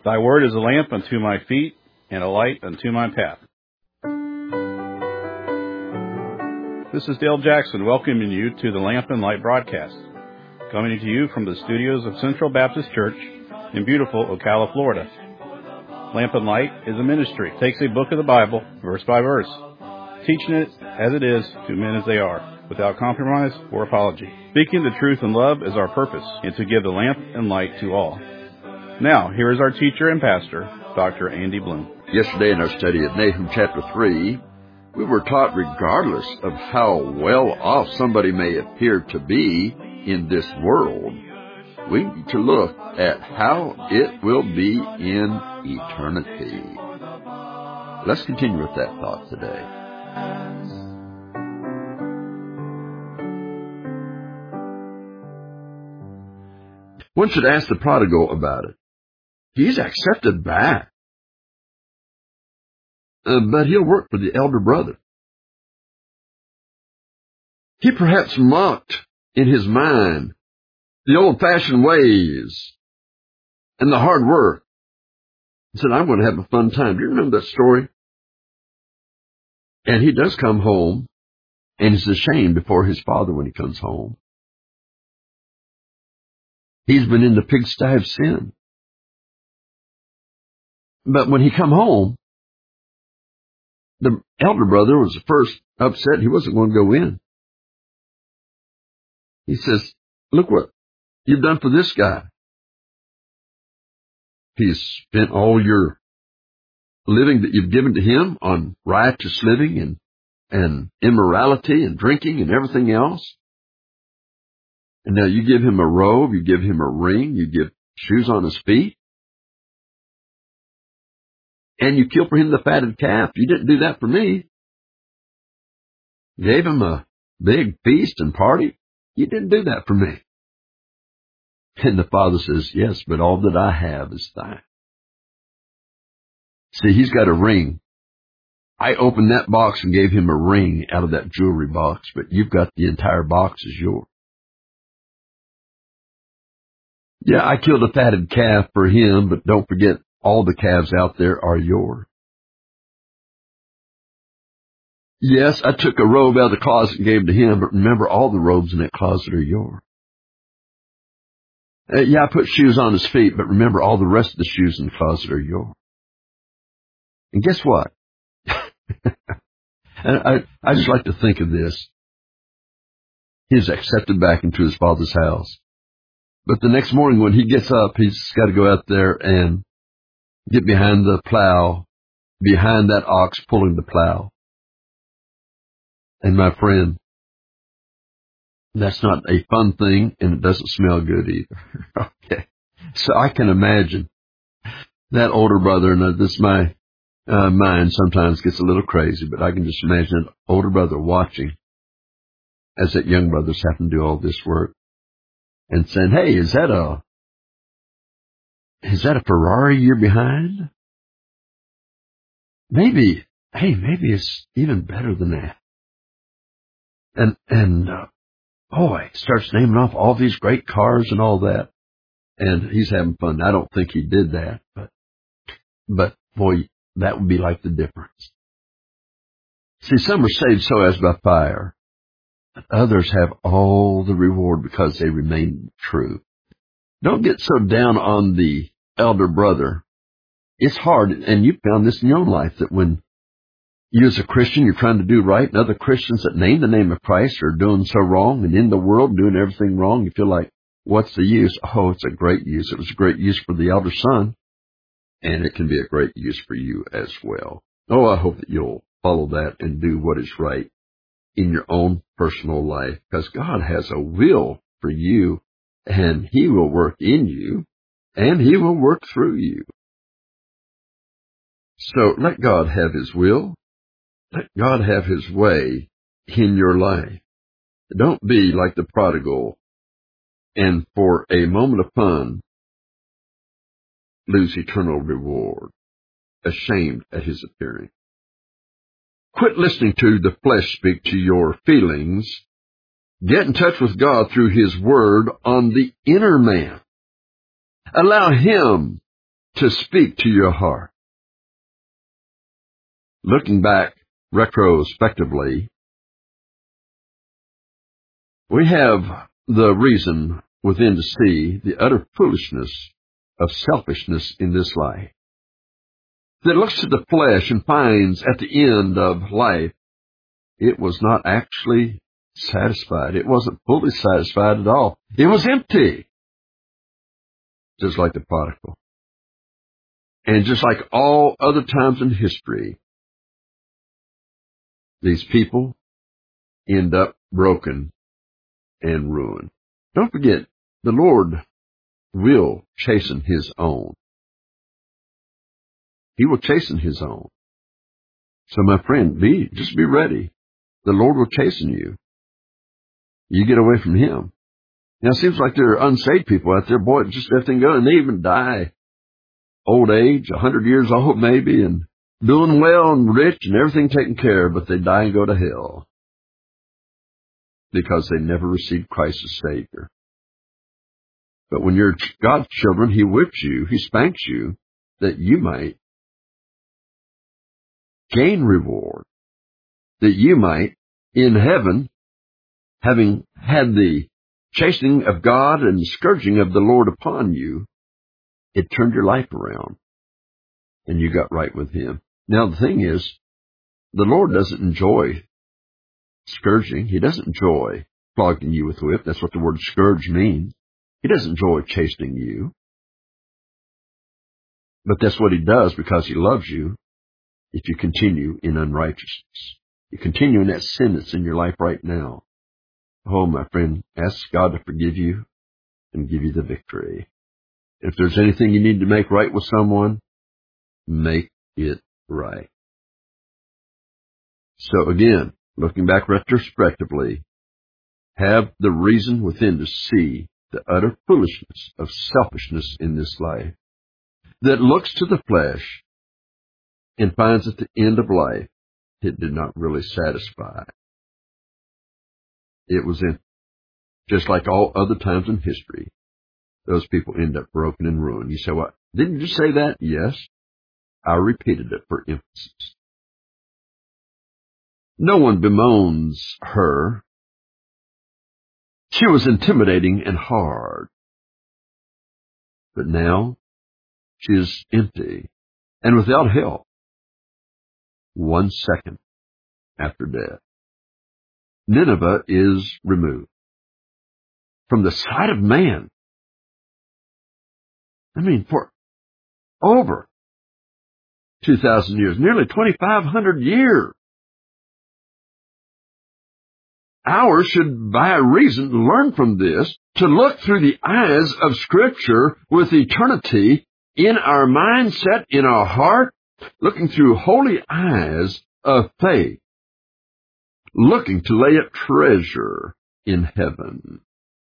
Thy word is a lamp unto my feet and a light unto my path. This is Dale Jackson welcoming you to the Lamp and Light broadcast, coming to you from the studios of Central Baptist Church in beautiful Ocala, Florida. Lamp and Light is a ministry. It takes a book of the Bible, verse by verse, teaching it as it is to men as they are, without compromise or apology. Speaking the truth in love is our purpose, and to give the lamp and light to all. Now, here is our teacher and pastor, Dr. Andy Bloom. Yesterday in our study of Nahum chapter 3, we were taught regardless of how well off somebody may appear to be in this world, we need to look at how it will be in eternity. Let's continue with that thought today. One should ask the prodigal about it. He's accepted back. But he'll work for the elder brother. He perhaps mocked in his mind the old-fashioned ways and the hard work. He said, I'm going to have a fun time. Do you remember that story? And he does come home, and he's ashamed before his father when he comes home. He's been in the pigsty of sin. But when he come home, the elder brother was first upset. He wasn't going to go in. He says, look what you've done for this guy. He's spent all your living that you've given to him on righteous living and immorality and drinking and everything else. And now you give him a robe, you give him a ring, you give shoes on his feet. And you kill for him the fatted calf. You didn't do that for me. Gave him a big feast and party. You didn't do that for me. And the father says, yes, but all that I have is thine. See, he's got a ring. I opened that box and gave him a ring out of that jewelry box, but you've got the entire box as yours. Yeah, I killed a fatted calf for him, but don't forget, all the calves out there are yours. Yes, I took a robe out of the closet and gave it to him, but remember, all the robes in that closet are yours. Yeah, I put shoes on his feet, but remember, all the rest of the shoes in the closet are yours. And guess what? And I just like to think of this. He's accepted back into his father's house. But the next morning when he gets up, he's got to go out there and get behind the plow, behind that ox pulling the plow. And my friend, that's not a fun thing, and it doesn't smell good either. Okay. So I can imagine that older brother, and this my mind sometimes gets a little crazy, but I can just imagine an older brother watching as that young brother's having to do all this work and saying, hey, is that a Ferrari you're behind? Maybe it's even better than that. And boy, starts naming off all these great cars and all that. And he's having fun. I don't think he did that, but boy, that would be like the difference. See, some are saved so as by fire. Others have all the reward because they remain true. Don't get so down on the elder brother. It's hard, and you found this in your own life, that when you as a Christian, you're trying to do right, and other Christians that name the name of Christ are doing so wrong, and in the world doing everything wrong, you feel like, what's the use? Oh, it's a great use. It was a great use for the elder son, and it can be a great use for you as well. Oh, I hope that you'll follow that and do what is right in your own personal life, because God has a will for you, and He will work in you, and He will work through you. So let God have His will. Let God have His way in your life. Don't be like the prodigal and for a moment of fun lose eternal reward, ashamed at His appearing. Quit listening to the flesh speak to your feelings. Get in touch with God through His Word on the inner man. Allow Him to speak to your heart. Looking back retrospectively, we have the reason within to see the utter foolishness of selfishness in this life, that looks to the flesh and finds at the end of life it was not actually satisfied. It wasn't fully satisfied at all. It was empty, just like the prodigal. And just like all other times in history, these people end up broken and ruined. Don't forget, the Lord will chasten His own. He will chasten His own. So my friend, just be ready. The Lord will chasten you. You get away from Him. Now it seems like there are unsaved people out there, boy, just everything going, and they even die old age, 100 years old maybe, and doing well and rich and everything taken care of, but they die and go to hell because they never received Christ as Savior. But when you're God's children, He whips you, He spanks you, that you might gain reward, that you might, in heaven, having had the chastening of God and the scourging of the Lord upon you, it turned your life around, and you got right with Him. Now, the thing is, the Lord doesn't enjoy scourging. He doesn't enjoy flogging you with a whip. That's what the word scourge means. He doesn't enjoy chastening you. But that's what He does because He loves you if you continue in unrighteousness. You continue in that sin that's in your life right now. Oh, my friend, ask God to forgive you and give you the victory. If there's anything you need to make right with someone, make it right. So again, looking back retrospectively, have the reason within to see the utter foolishness of selfishness in this life, that looks to the flesh and finds at the end of life it did not really satisfy. It was in, just like all other times in history, those people end up broken and ruined. You say, what? Didn't you say that? Yes. I repeated it for emphasis. No one bemoans her. She was intimidating and hard. But now she is empty and without help. 1 second after death, Nineveh is removed from the sight of man. I mean, for over 2,000 years, nearly 2,500 years. Ours should, by reason, learn from this to look through the eyes of Scripture with eternity in our mindset, in our heart, looking through holy eyes of faith, looking to lay up treasure in heaven.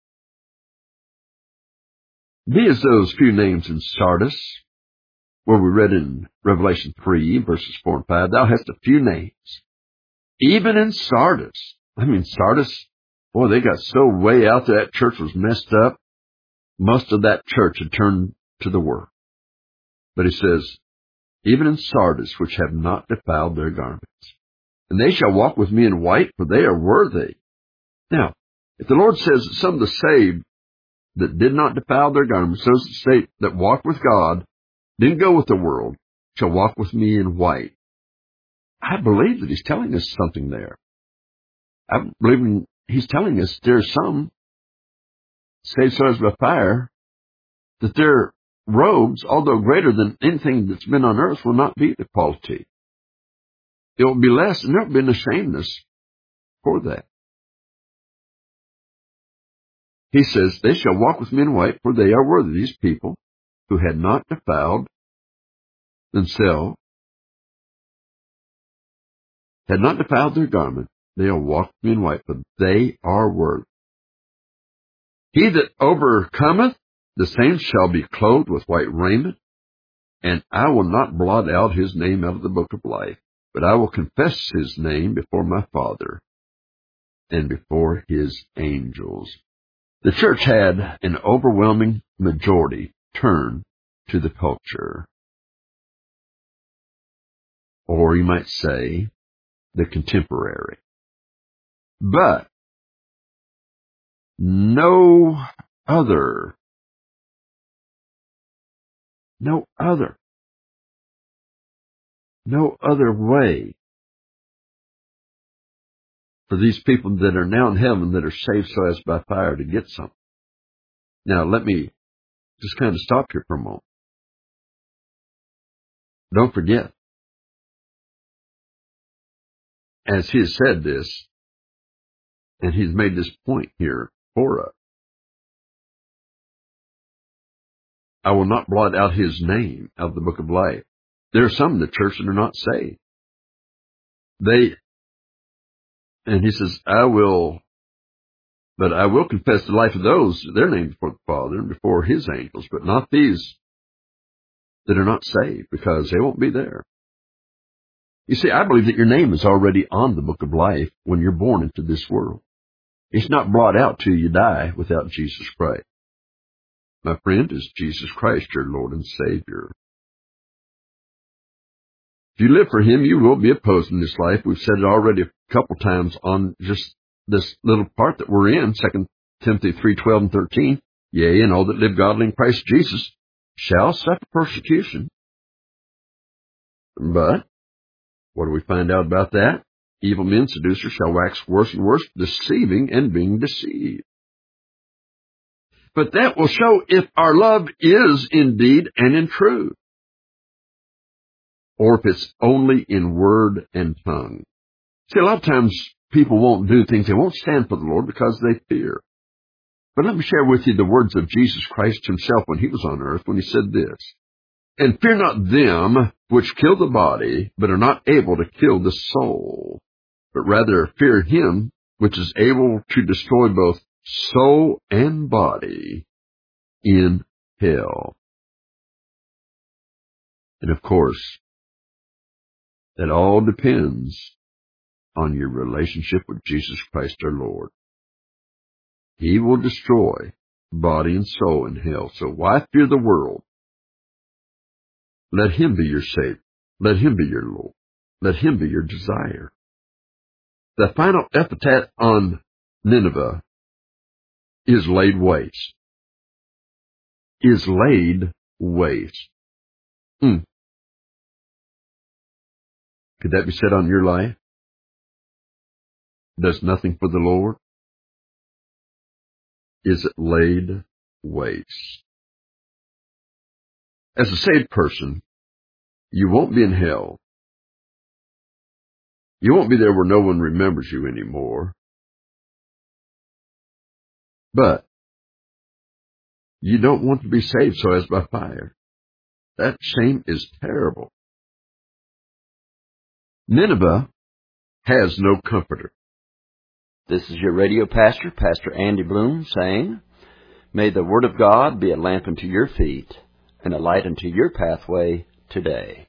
Be as those few names in Sardis, where we read in Revelation 3, verses 4 and 5, thou hast a few names. Even in Sardis. I mean, Sardis, boy, they got so way out there, that church was messed up. Most of that church had turned to the world. But he says, even in Sardis, which have not defiled their garments. And they shall walk with me in white, for they are worthy. Now, if the Lord says that some of the saved that did not defile their garments, those that walked with God, didn't go with the world, shall walk with me in white, I believe that He's telling us something there. I believe He's telling us there's some saved souls by fire, that their robes, although greater than anything that's been on earth, will not be the quality. It will be less, and there will be an ashamedness for that. He says, they shall walk with me in white, for they are worthy. These people who had not defiled themselves, had not defiled their garment, they will walk with me in white, for they are worthy. He that overcometh, the same shall be clothed with white raiment, and I will not blot out his name out of the book of life, but I will confess his name before my Father and before His angels. The church had an overwhelming majority turn to the culture. Or you might say the contemporary. But no other way for these people that are now in heaven that are saved so as by fire to get something. Now, let me just kind of stop here for a moment. Don't forget, as he has said this, and he's made this point here for us, I will not blot out his name out of the book of life. There are some in the church that are not saved. And he says, I will confess the life of those, their names before the Father and before his angels, but not these that are not saved, because they won't be there. You see, I believe that your name is already on the book of life when you're born into this world. It's not brought out till you die without Jesus Christ. My friend, is Jesus Christ your Lord and Savior. If you live for him, you will be opposed in this life. We've said it already a couple times on just this little part that we're in, 2 Timothy 3:12 and 13. Yea, and all that live godly in Christ Jesus shall suffer persecution. But what do we find out about that? Evil men, seducers, shall wax worse and worse, deceiving and being deceived. But that will show if our love is indeed and in truth, or if it's only in word and tongue. See, a lot of times people won't do things, they won't stand for the Lord because they fear. But let me share with you the words of Jesus Christ himself when he was on earth, when he said this, and fear not them which kill the body, but are not able to kill the soul, but rather fear him which is able to destroy both soul and body in hell. And of course, that all depends on your relationship with Jesus Christ our Lord. He will destroy body and soul in hell. So why fear the world? Let him be your Savior. Let him be your Lord. Let him be your desire. The final epitaph on Nineveh is laid waste. Is laid waste. Could that be said on your life? Does nothing for the Lord? Is it laid waste? As a saved person, you won't be in hell. You won't be there where no one remembers you anymore. But you don't want to be saved so as by fire. That shame is terrible. Nineveh has no comforter. This is your radio pastor, Pastor Andy Bloom, saying, may the Word of God be a lamp unto your feet and a light unto your pathway today.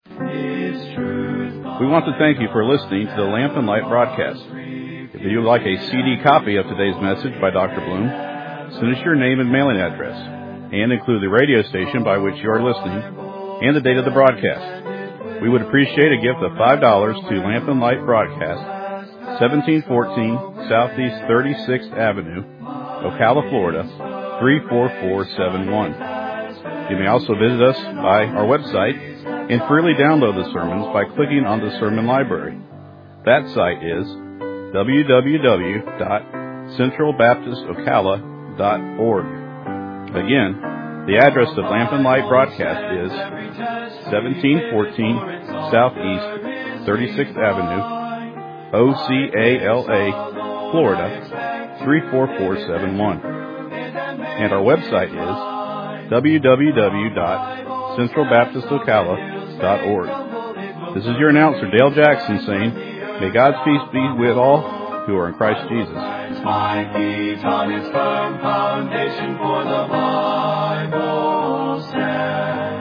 We want to thank you for listening to the Lamp and Light broadcast. If you would like a CD copy of today's message by Dr. Bloom, send us your name and mailing address, and include the radio station by which you are listening and the date of the broadcast. We would appreciate a gift of $5 to Lamp and Light Broadcast, 1714 Southeast 36th Avenue, Ocala, Florida, 34471. You may also visit us by our website and freely download the sermons by clicking on the sermon library. That site is www.centralbaptistocala.org. Again, the address of Lamp and Light Broadcast is 1714 Southeast 36th Avenue, Ocala, Florida, 34471. And our website is www.centralbaptistocala.org. This is your announcer, Dale Jackson, saying, may God's peace be with all who are in Christ Jesus. My feet on its firm foundation, for the Bible stands.